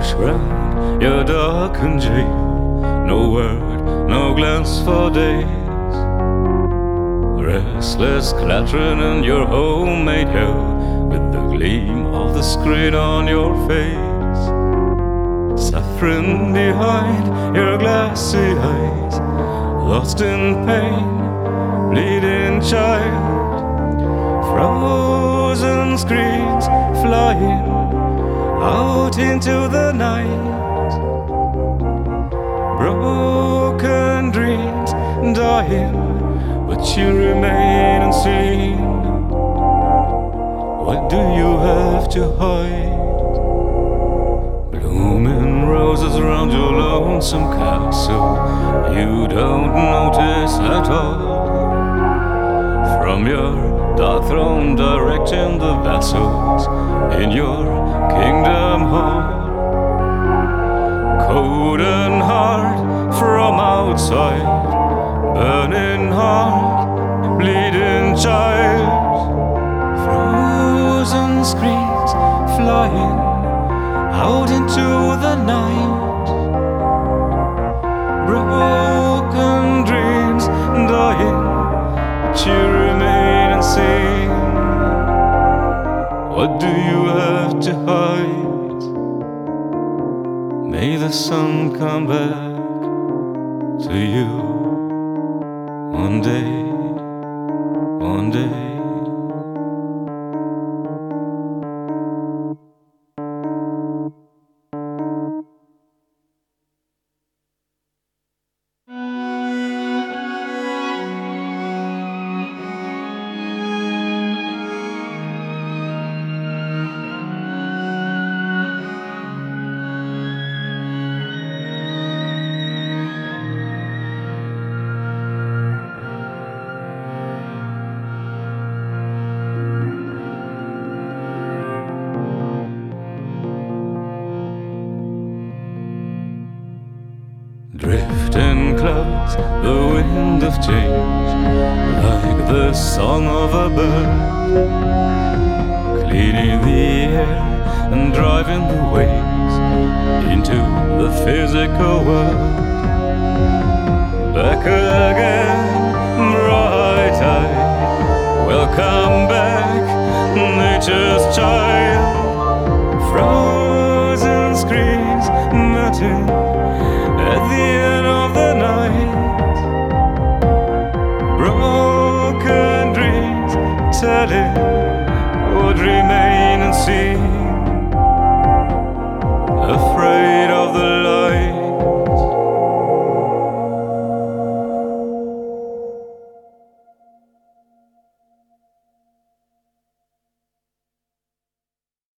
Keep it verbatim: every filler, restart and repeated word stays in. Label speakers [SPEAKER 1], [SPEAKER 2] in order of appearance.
[SPEAKER 1] push round your darkened jail. No word, no glance for days. Restless clattering in your homemade hell, with the gleam of the screen on your face. Suffering behind your glassy eyes, lost in pain, bleeding child. Frozen screens flying out into the night. Broken dreams dying, but you remain unseen. What do you have to hide? Blooming roses around your lonesome castle, you don't notice at all. From your dark throne directing the vessels in your kingdom hall. Cold and hard from outside, burning heart, bleeding child. Frozen screens flying out into the night. Broken dreams dying, but you remain unseen. What do you have to hide? May the sun come back to you one day, one day. Drifting clouds, the wind of change, like the song of a bird, cleaning the air and driving the waves into the physical world. Back again, bright-eyed, welcome back, nature's child.